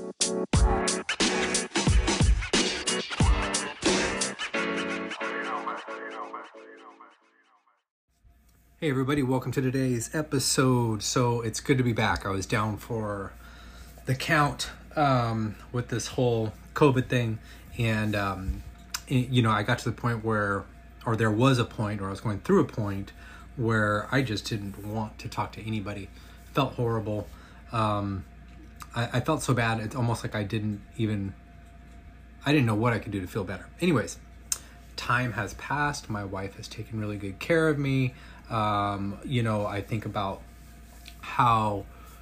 Hey everybody, welcome to today's episode. So it's good to be back. I was down for the count with this whole COVID thing, and I got to the point where, or there was a point, or I was going through a point where I just didn't want to talk to anybody. Felt horrible. I felt so bad. It's almost like I didn't know what I could do to feel better. Anyways, time has passed. My wife has taken really good care of me. I think about how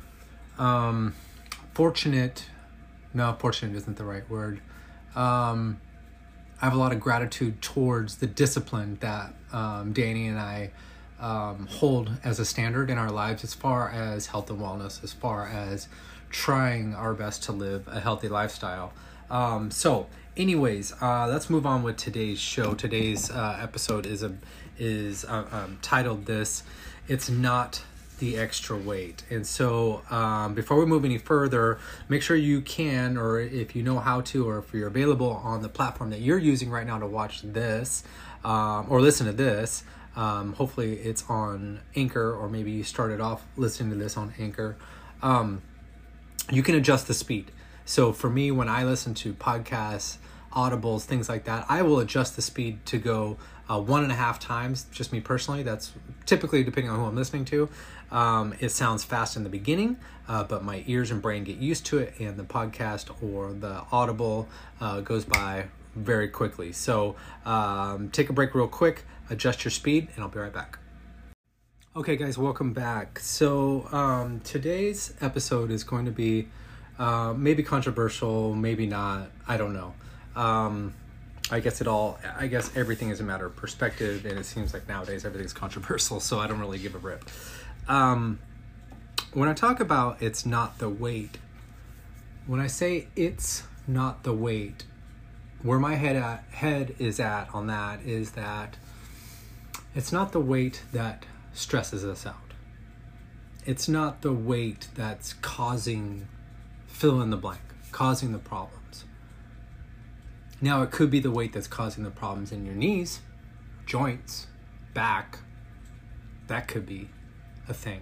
fortunate isn't the right word. I have a lot of gratitude towards the discipline that Danny and I hold as a standard in our lives as far as health and wellness, as far as trying our best to live a healthy lifestyle. Anyways, let's move on with today's show. Today's episode is titled this, It's Not the Extra Weight. And so before we move any further, make sure you can, or if you know how to, or if you're available on the platform that you're using right now to watch this or listen to this, hopefully it's on Anchor, or maybe you started off listening to this on Anchor, you can adjust the speed. So for me, when I listen to podcasts, audibles, things like that, I will adjust the speed to go 1.5 times, just me personally. That's typically depending on who I'm listening to. It sounds fast in the beginning, but my ears and brain get used to it, and the podcast or the audible goes by very quickly. So take a break real quick, adjust your speed, and I'll be right back. Okay, guys, welcome back. So today's episode is going to be maybe controversial, maybe not. I don't know. I guess everything is a matter of perspective, and it seems like nowadays everything's controversial, so I don't really give a rip. When I talk about it's not the weight, when I say it's not the weight, where my head is at on that is that it's not the weight that stresses us out. It's not the weight that's causing fill in the blank, causing the problems. Now, it could be the weight that's causing the problems in your knees, joints, back. That could be a thing.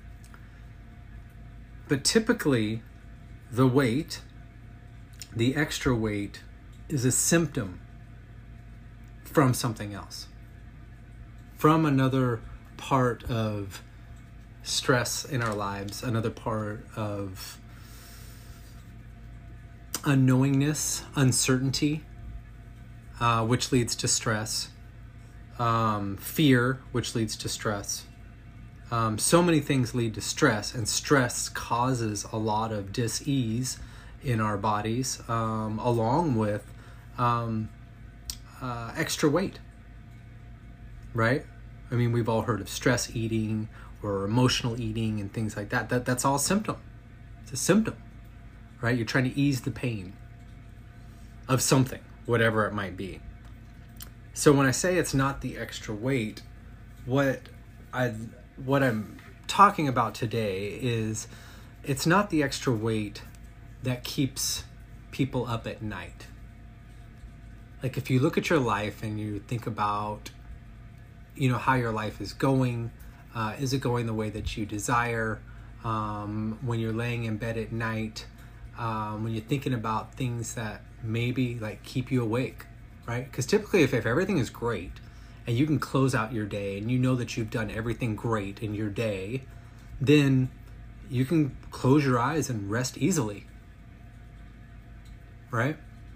But typically, the weight, the extra weight, is a symptom from something else, from another part of stress in our lives, another part of unknowingness, uncertainty, which leads to stress, fear, which leads to stress. So many things lead to stress, and stress causes a lot of dis-ease in our bodies, along with extra weight, right? I mean, we've all heard of stress eating or emotional eating and things like that. That's all symptom. It's a symptom. Right? You're trying to ease the pain of something, whatever it might be. So when I say it's not the extra weight, what I'm talking about today is it's not the extra weight that keeps people up at night. Like if you look at your life and you think about, how your life is it going the way that you desire? When you're laying in bed at night, when you're thinking about things that maybe like keep you awake, right? Because typically if everything is great and you can close out your day and you know that you've done everything great in your day, then you can close your eyes and rest easily, right?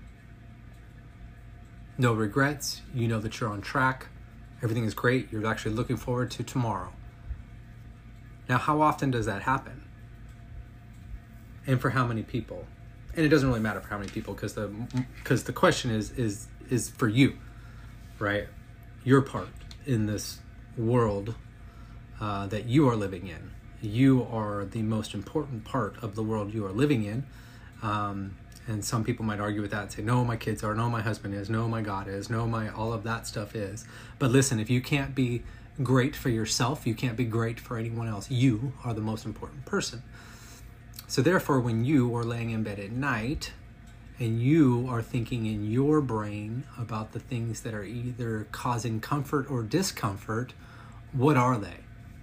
No regrets. You know that you're on track. Everything is great. You're actually looking forward to tomorrow. Now, how often does that happen? And for how many people? And it doesn't really matter for how many people, because the question is for you, right? Your part in this world that you are living in. You are the most important part of the world you are living in. And some people might argue with that and say, no, my kids are, no, my husband is, no, my God is, no, my all of that stuff is. But listen, if you can't be great for yourself, you can't be great for anyone else. You are the most important person. So therefore, when you are laying in bed at night and you are thinking in your brain about the things that are either causing comfort or discomfort, what are they?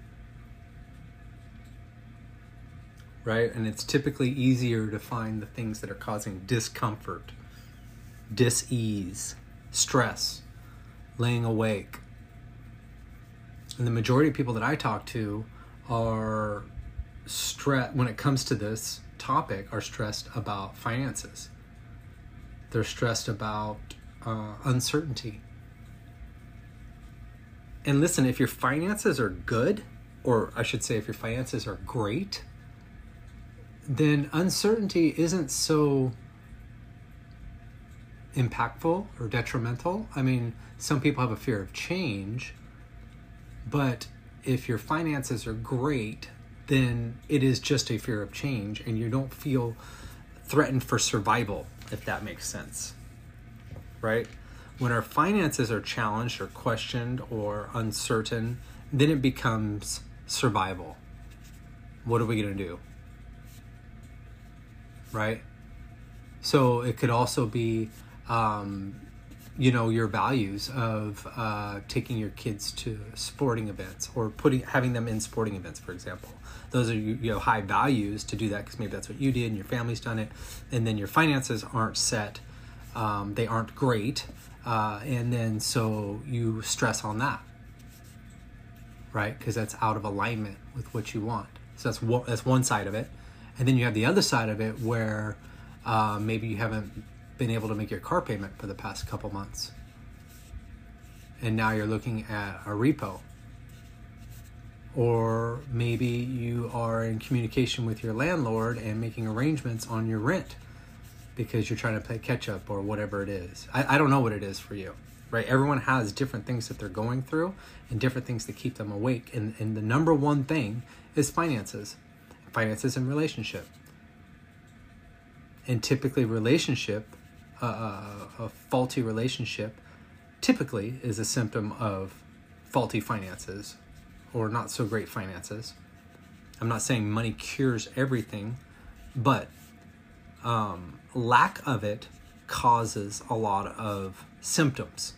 Right? And it's typically easier to find the things that are causing discomfort, dis-ease, stress, laying awake. And the majority of people that I talk to are when it comes to this topic, are stressed about finances. They're stressed about uncertainty. And listen, if your finances are good, or I should say if your finances are great, then uncertainty isn't so impactful or detrimental. I mean, some people have a fear of change, but if your finances are great, then it is just a fear of change and you don't feel threatened for survival, if that makes sense, right? When our finances are challenged or questioned or uncertain, then it becomes survival. What are we going to do? Right? So it could also be, your values of taking your kids to sporting events or having them in sporting events, for example. Those are you have high values to do that because maybe that's what you did and your family's done it, and then your finances aren't set, they aren't great, and then so you stress on that, right? Because that's out of alignment with what you want. So that's one side of it. And then you have the other side of it where maybe you haven't been able to make your car payment for the past couple months. And now you're looking at a repo. Or maybe you are in communication with your landlord and making arrangements on your rent because you're trying to play catch up or whatever it is. I don't know what it is for you, right? Everyone has different things that they're going through and different things that keep them awake. And the number one thing is finances. Finances and relationship. And typically a faulty relationship typically is a symptom of faulty finances or not so great finances. I'm not saying money cures everything, but lack of it causes a lot of symptoms.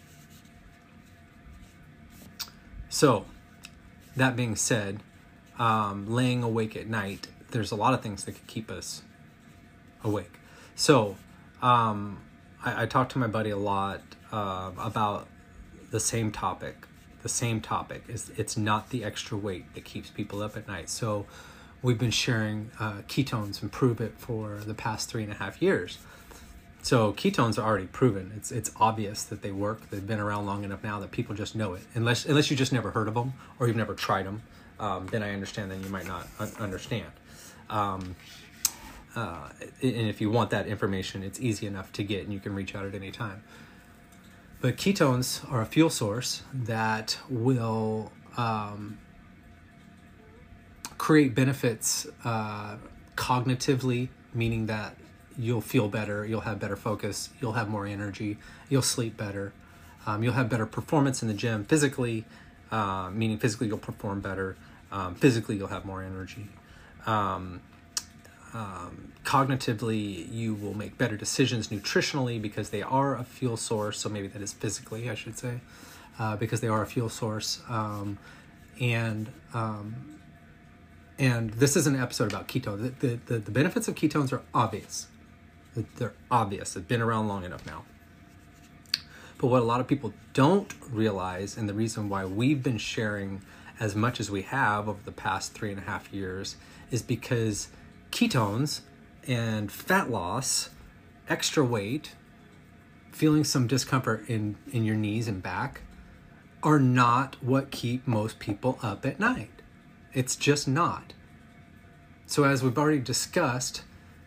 So, that being said, laying awake at night, there's a lot of things that could keep us awake. So, I talked to my buddy a lot about the same topic. The same topic is it's not the extra weight that keeps people up at night. So, we've been sharing ketones and Prove It for the past 3.5 years. So ketones are already proven. It's obvious that they work. They've been around long enough now that people just know it. Unless you just never heard of them or you've never tried them, then I understand. Then you might not understand. And if you want that information, it's easy enough to get, and you can reach out at any time. But ketones are a fuel source that will create benefits cognitively, meaning that you'll feel better, you'll have better focus, you'll have more energy, you'll sleep better, you'll have better performance in the gym physically, meaning physically you'll perform better, physically you'll have more energy. Cognitively, you will make better decisions nutritionally because they are a fuel source, so maybe that is physically, I should say, because they are a fuel source. And this is an episode about ketones. The benefits of ketones are obvious. They're obvious. They've been around long enough now. But what a lot of people don't realize, and the reason why we've been sharing as much as we have over the past 3.5 years, is because ketones and fat loss, extra weight, feeling some discomfort in your knees and back, are not what keep most people up at night. It's just not. So as we've already discussed,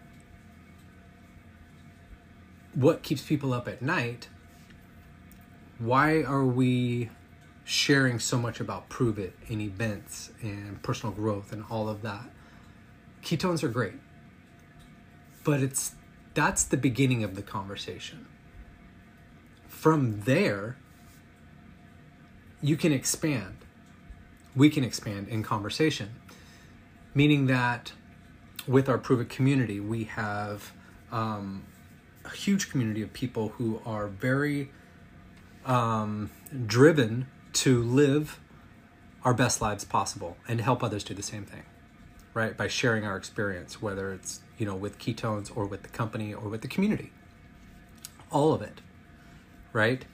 what keeps people up at night, why are we sharing so much about Prove It and events and personal growth and all of that? Ketones are great, but that's the beginning of the conversation. From there, you can expand. We can expand in conversation, meaning that with our Prove It community, we have a huge community of people who are very driven to live our best lives possible and help others do the same thing, right? By sharing our experience, whether it's, with ketones or with the company or with the community, all of it, right?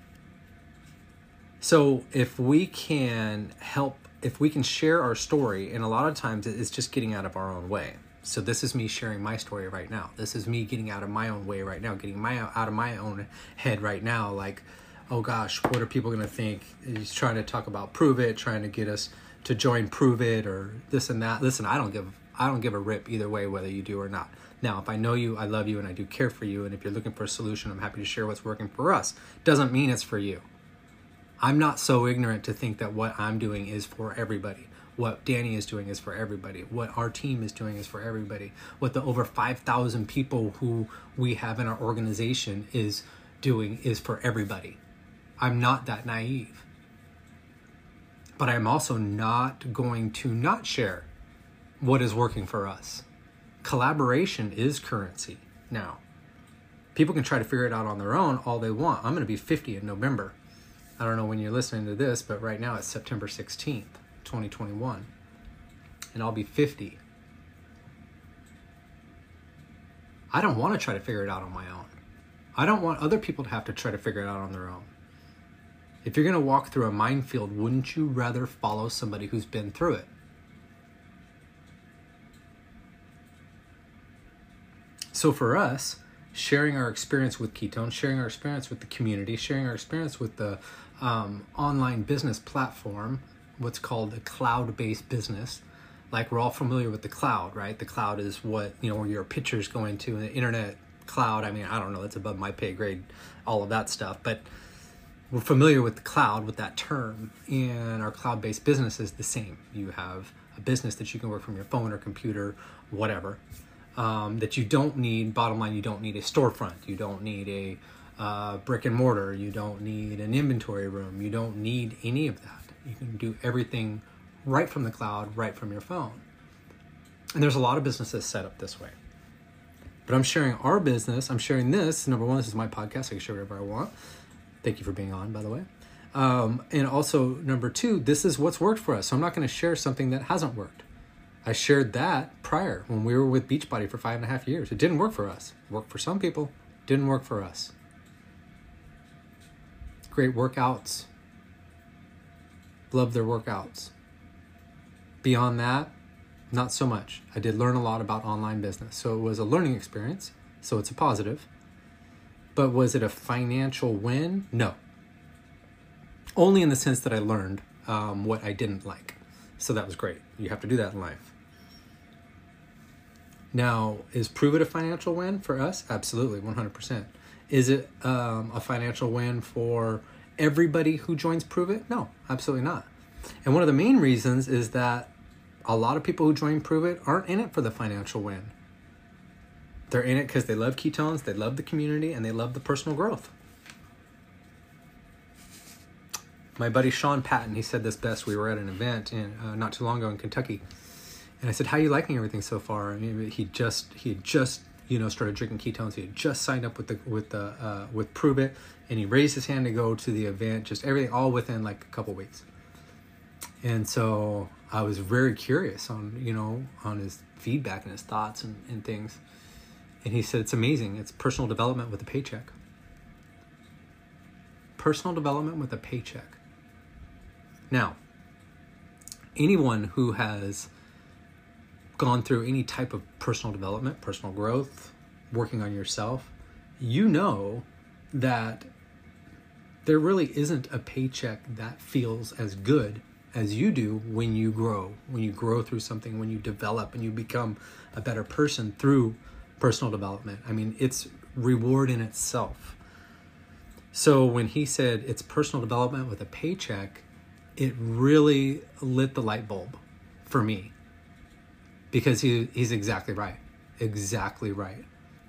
So if we can share our story, and a lot of times it's just getting out of our own way. So this is me sharing my story right now. This is me getting out of my own way right now, getting out of my own head right now. Like, oh gosh, what are people going to think? He's trying to talk about Prove It, trying to get us to join Prove It or this and that. Listen, I don't give a rip either way, whether you do or not. Now, if I know you, I love you, and I do care for you. And if you're looking for a solution, I'm happy to share what's working for us. Doesn't mean it's for you. I'm not so ignorant to think that what I'm doing is for everybody. What Danny is doing is for everybody. What our team is doing is for everybody. What the over 5,000 people who we have in our organization is doing is for everybody. I'm not that naive. But I'm also not going to not share what is working for us. Collaboration is currency now. People can try to figure it out on their own all they want. I'm going to be 50 in November. I don't know when you're listening to this, but right now it's September 16th, 2021. And I'll be 50. I don't want to try to figure it out on my own. I don't want other people to have to try to figure it out on their own. If you're going to walk through a minefield, wouldn't you rather follow somebody who's been through it? So for us, sharing our experience with ketones, sharing our experience with the community, sharing our experience with the online business platform, what's called a cloud-based business. Like, we're all familiar with the cloud, right? The cloud is what, where your pictures go into the internet cloud. I mean, I don't know, that's above my pay grade, all of that stuff. But we're familiar with the cloud, with that term. And our cloud-based business is the same. You have a business that you can work from your phone or computer, whatever. That you don't need, bottom line, you don't need a storefront. You don't need a brick and mortar. You don't need an inventory room. You don't need any of that. You can do everything right from the cloud, right from your phone. And there's a lot of businesses set up this way. But I'm sharing our business. I'm sharing this. Number one, this is my podcast. I can share whatever I want. Thank you for being on, by the way. And also, number two, this is what's worked for us. So I'm not going to share something that hasn't worked. I shared that prior when we were with Beachbody for 5.5 years. It didn't work for us. It worked for some people. Didn't work for us. Great workouts. Love their workouts. Beyond that, not so much. I did learn a lot about online business. So it was a learning experience. So it's a positive. But was it a financial win? No. Only in the sense that I learned what I didn't like. So that was great. You have to do that in life. Now, is Prove It a financial win for us? Absolutely, 100%. Is it a financial win for everybody who joins Prove It? No, absolutely not. And one of the main reasons is that a lot of people who join Prove It aren't in it for the financial win. They're in it because they love ketones, they love the community, and they love the personal growth. My buddy Sean Patton, he said this best. We were at an event not too long ago in Kentucky, and I said, "How are you liking everything so far?" And he had just started drinking ketones. He had just signed up with Prove It, and he raised his hand to go to the event. Just everything, all within like a couple weeks. And so I was very curious on his feedback and his thoughts and things. And he said, "It's amazing. It's personal development with a paycheck." Personal development with a paycheck. Now, anyone who has gone through any type of personal development, personal growth, working on yourself, you know that there really isn't a paycheck that feels as good as you do when you grow through something, when you develop and you become a better person through personal development. I mean, it's reward in itself. So when he said it's personal development with a paycheck, it really lit the light bulb for me, because he's exactly right. Exactly right.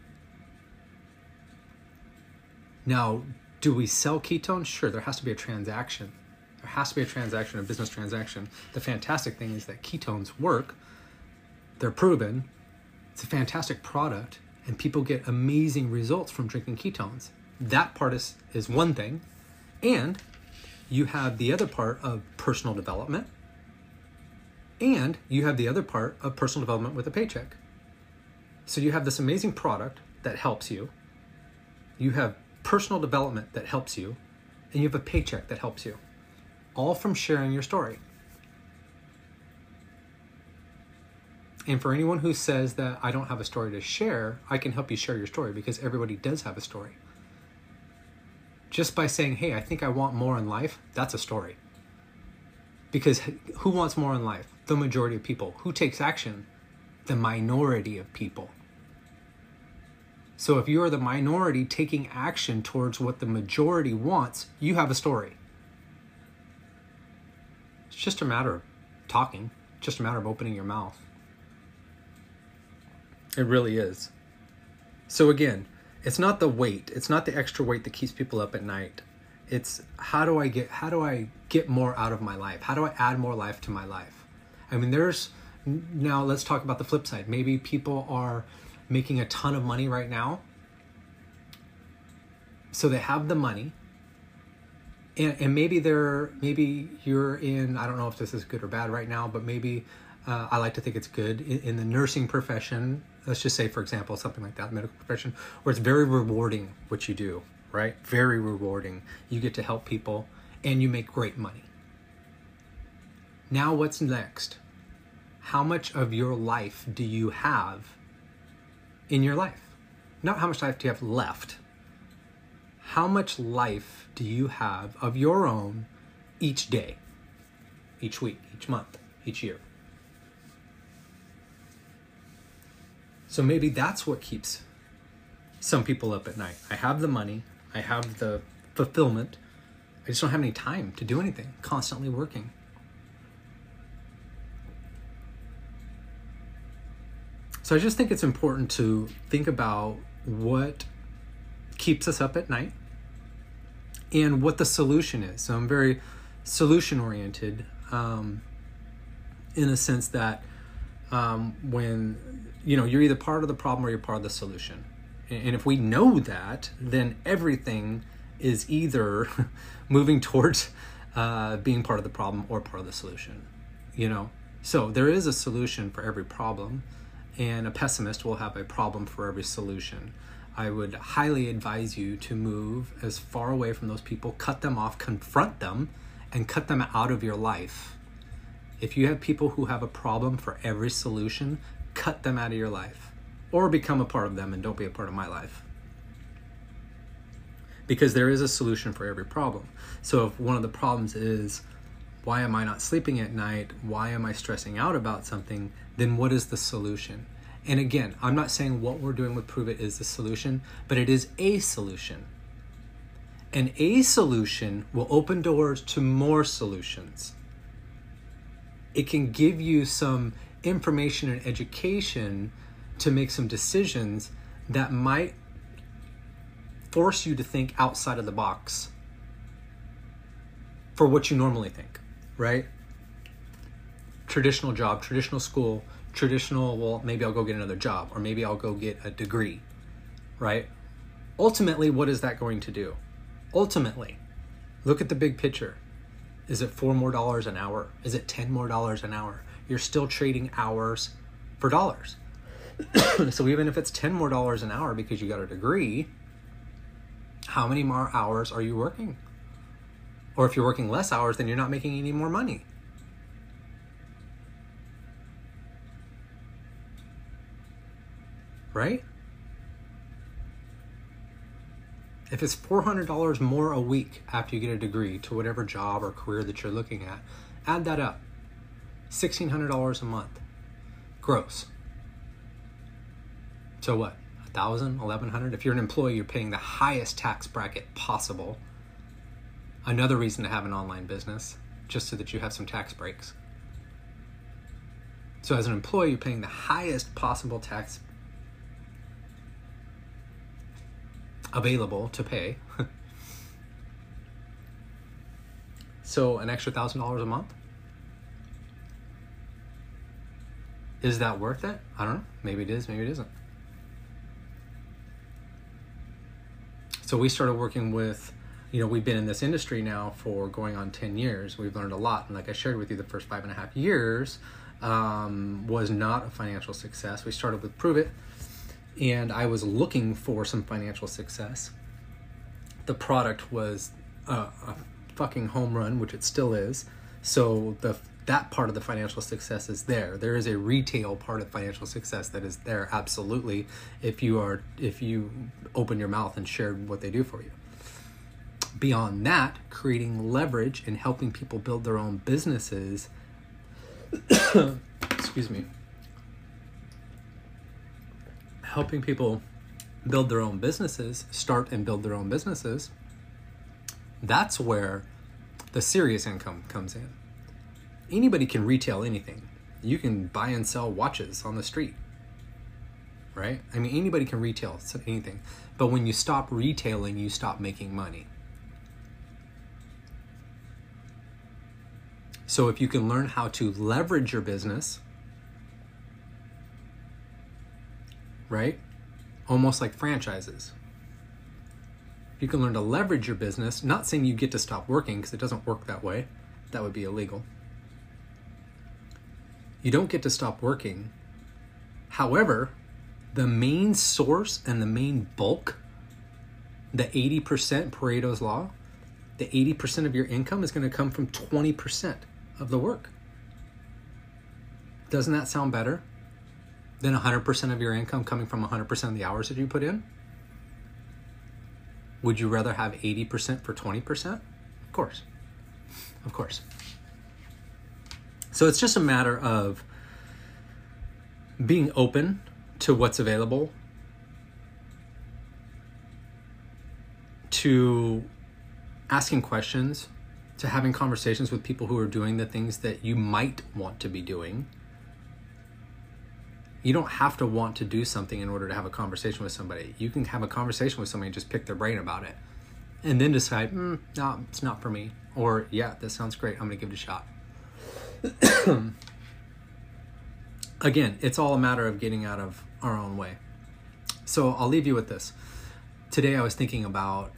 Now, do we sell ketones? Sure, there has to be a transaction. There has to be a transaction, a business transaction. The fantastic thing is that ketones work. They're proven. It's a fantastic product, and people get amazing results from drinking ketones. That part is one thing. And you have the other part of personal development, and you have the other part of personal development with a paycheck. So you have this amazing product that helps you. You have personal development that helps you, and you have a paycheck that helps you, all from sharing your story. And for anyone who says that I don't have a story to share, I can help you share your story, because everybody does have a story. Just by saying, hey, I think I want more in life, that's a story. Because who wants more in life? The majority of people. Who takes action? The minority of people. So if you are the minority taking action towards what the majority wants, you have a story. It's just a matter of talking, just a matter of opening your mouth. It really is. So again, it's not the weight, it's not the extra weight that keeps people up at night. It's how do I get more out of my life? How do I add more life to my life? I mean, now let's talk about the flip side. Maybe people are making a ton of money right now. So they have the money. And maybe you're in, I don't know if this is good or bad right now, but maybe I like to think it's good in the nursing profession. Let's just say, for example, something like that, medical profession, where it's very rewarding what you do, right? Very rewarding. You get to help people and you make great money. Now what's next? How much of your life do you have in your life? Not how much life do you have left. How much life do you have of your own each day, each week, each month, each year? So maybe that's what keeps some people up at night. I have the money, I have the fulfillment, I just don't have any time to do anything, constantly working. So I just think it's important to think about what keeps us up at night and what the solution is. So I'm very solution oriented in a sense that when you're either part of the problem or you're part of the solution. And if we know that, then everything is either moving towards being part of the problem or part of the solution. So there is a solution for every problem, and a pessimist will have a problem for every solution. I would highly advise you to move as far away from those people, cut them off, confront them, and cut them out of your life. If you have people who have a problem for every solution, cut them out of your life, or become a part of them and don't be a part of my life. Because there is a solution for every problem. So if one of the problems is, why am I not sleeping at night? Why am I stressing out about something? Then what is the solution? And again, I'm not saying what we're doing with Prove It is the solution, but it is a solution. And a solution will open doors to more solutions. It can give you some information and education to make some decisions that might force you to think outside of the box for what you normally think, right? Traditional job, traditional school, well, maybe I'll go get another job, or maybe I'll go get a degree, right? Ultimately, what is that going to do? Ultimately, look at the big picture. Is it $4 more an hour? Is it $10 more an hour? You're still trading hours for dollars. So even if it's $10 more an hour because you got a degree, how many more hours are you working? Or if you're working less hours, then you're not making any more money. Right? If it's $400 more a week after you get a degree to whatever job or career that you're looking at, add that up. $1,600 a month. Gross. So what? $1,000, $1,100? If you're an employee, you're paying the highest tax bracket possible. Another reason to have an online business, just so that you have some tax breaks. So as an employee, you're paying the highest possible tax available to pay. So an extra $1,000 a month. Is that worth it? I don't know. Maybe it is, maybe it isn't. So we started working with, we've been in this industry now for going on 10 years. We've learned a lot. And like I shared with you, the first 5.5 years was not a financial success. We started with Prove It, and I was looking for some financial success. The product was a fucking home run, which it still is. So that part of the financial success is there. There is a retail part of financial success that is there, absolutely, if you open your mouth and share what they do for you. Beyond that, creating leverage and helping people build their own businesses excuse me, helping people build their own businesses, start and build their own businesses, that's where the serious income comes in. Anybody can retail anything. You can buy and sell watches on the street, right? I mean, anybody can retail anything. But when you stop retailing, you stop making money. So if you can learn how to leverage your business, right? Almost like franchises. You can learn to leverage your business, not saying you get to stop working, because it doesn't work that way. That would be illegal. You don't get to stop working. However, the main source and the main bulk, the 80% Pareto's law, the 80% of your income is going to come from 20% of the work. Doesn't that sound better than 100% of your income coming from 100% of the hours that you put in? Would you rather have 80% for 20%? Of course. Of course. So it's just a matter of being open to what's available, to asking questions, to having conversations with people who are doing the things that you might want to be doing. You don't have to want to do something in order to have a conversation with somebody. You can have a conversation with somebody and just pick their brain about it. And then decide, no, it's not for me. Or, yeah, that sounds great. I'm going to give it a shot. Again, it's all a matter of getting out of our own way. So I'll leave you with this. Today I was thinking about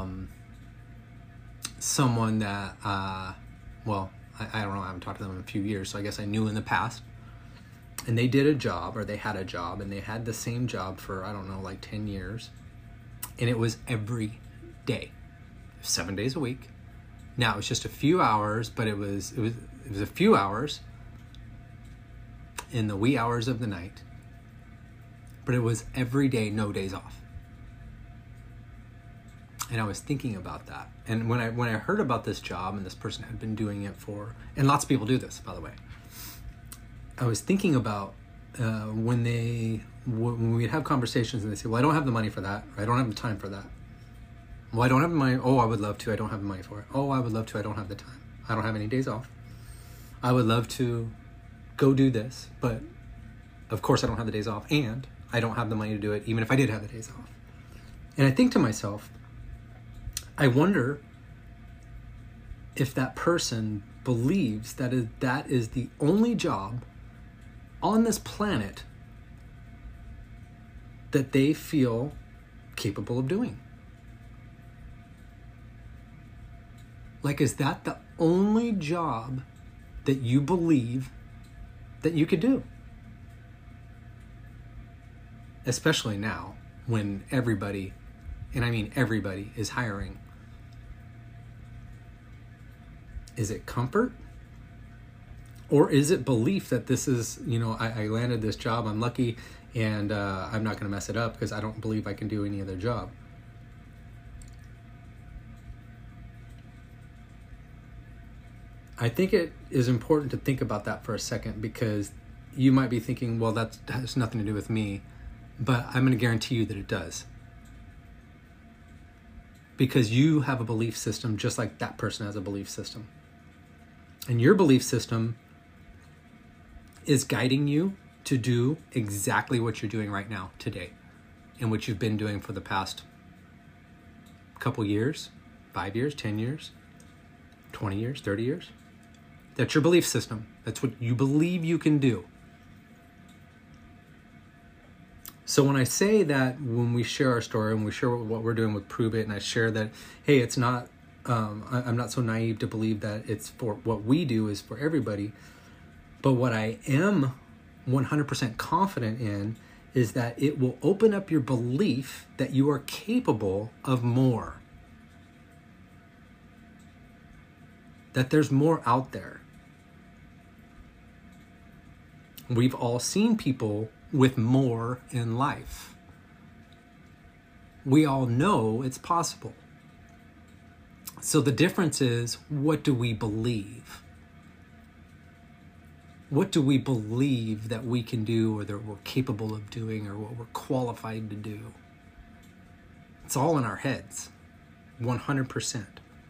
someone that, I don't know, I haven't talked to them in a few years, so I guess I knew in the past. And they did a job, or they had a job, and they had the same job for, 10 years. And it was every day, 7 days a week. Now, it was just a few hours, but it was a few hours in the wee hours of the night. But it was every day, no days off. And I was thinking about that. And when I heard about this job, and this person had been doing it for, and lots of people do this, by the way, I was thinking about when we'd have conversations and they say, well, I don't have the money for that, or I don't have the time for that. Well, I don't have the money. Oh, I would love to. I don't have the money for it. Oh, I would love to. I don't have the time. I don't have any days off. I would love to go do this, but of course I don't have the days off, and I don't have the money to do it, even if I did have the days off. And I think to myself, I wonder if that person believes that is the only job on this planet that they feel capable of doing. Like, is that the only job that you believe that you could do? Especially now, when everybody, and I mean everybody, is hiring. Is it comfort? Or is it belief that this is, I landed this job, I'm lucky, and I'm not going to mess it up because I don't believe I can do any other job? I think it is important to think about that for a second, because you might be thinking, well, that has nothing to do with me, but I'm going to guarantee you that it does. Because you have a belief system just like that person has a belief system. And your belief system is guiding you to do exactly what you're doing right now, today, and what you've been doing for the past couple years, 5 years, 10 years, 20 years, 30 years. That's your belief system. That's what you believe you can do. So when I say that, when we share our story and we share what we're doing with Prove It, and I share that, hey, it's not, I'm not so naive to believe that it's for what we do is for everybody. But what I am 100% confident in is that it will open up your belief that you are capable of more. That there's more out there. We've all seen people with more in life. We all know it's possible. So the difference is, what do we believe? What do we believe that we can do, or that we're capable of doing, or what we're qualified to do? It's all in our heads, 100%.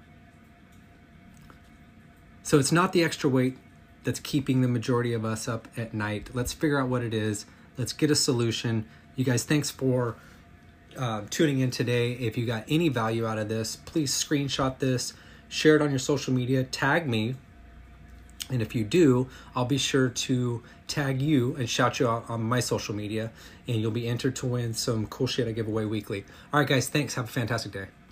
So it's not the extra weight that's keeping the majority of us up at night. Let's figure out what it is. Let's get a solution. You guys, thanks for tuning in today. If you got any value out of this, please screenshot this, share it on your social media, tag me. And if you do, I'll be sure to tag you and shout you out on my social media, and you'll be entered to win some cool shit I give away weekly. All right, guys, thanks. Have a fantastic day.